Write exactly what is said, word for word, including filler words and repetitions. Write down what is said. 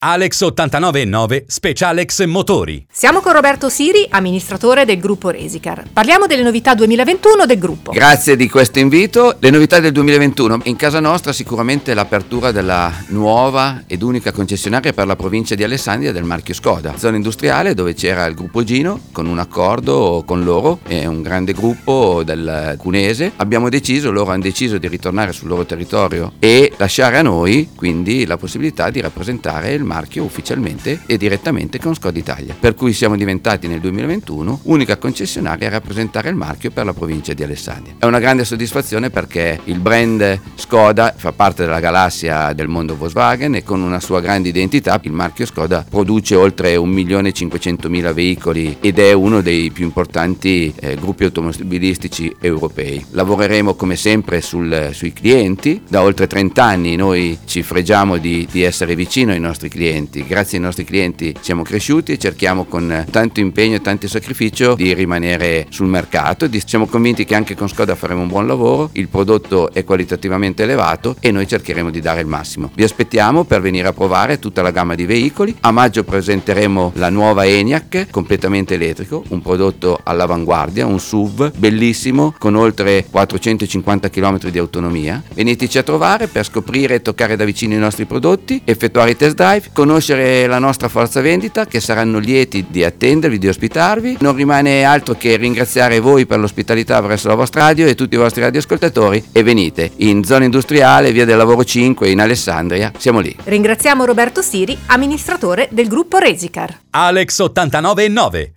Alex ottantanove e nove Specialex Motori. Siamo con Roberto Siri, amministratore del gruppo Resicar. Parliamo delle novità duemilaventuno del gruppo. Grazie di questo invito. Le novità del duemilaventuno. In casa nostra sicuramente l'apertura della nuova ed unica concessionaria per la provincia di Alessandria del marchio Skoda. Zona industriale dove c'era il gruppo Gino con un accordo con loro, è un grande gruppo del Cunese. Abbiamo deciso, loro hanno deciso di ritornare sul loro territorio e lasciare a noi quindi la possibilità di rappresentare il marchio ufficialmente e direttamente con Skoda Italia, per cui siamo diventati nel duemilaventuno unica concessionaria a rappresentare il marchio per la provincia di Alessandria. È una grande soddisfazione perché il brand Skoda fa parte della galassia del mondo Volkswagen e con una sua grande identità il marchio Skoda produce oltre un milione e cinquecentomila veicoli ed è uno dei più importanti eh, gruppi automobilistici europei. Lavoreremo come sempre sul, sui clienti. Da oltre trenta anni noi ci fregiamo di, di essere vicino ai nostri clienti. Grazie ai nostri clienti siamo cresciuti e cerchiamo con tanto impegno e tanto sacrificio di rimanere sul mercato. Siamo convinti che anche con Skoda faremo un buon lavoro, il prodotto è qualitativamente elevato e noi cercheremo di dare il massimo. Vi aspettiamo per venire a provare tutta la gamma di veicoli. A maggio presenteremo la nuova Enyaq completamente elettrico, un prodotto all'avanguardia, un S U V bellissimo con oltre quattrocentocinquanta chilometri di autonomia. Veniteci a trovare per scoprire e toccare da vicino i nostri prodotti, effettuare i test drive, conoscere la nostra forza vendita che saranno lieti di attendervi, di ospitarvi. Non rimane altro che ringraziare voi per l'ospitalità verso la vostra radio e tutti i vostri radioascoltatori e venite in zona industriale, via del Lavoro cinque in Alessandria, siamo lì. Ringraziamo Roberto Siri, amministratore del gruppo Resicar. Alex ottantanove e nove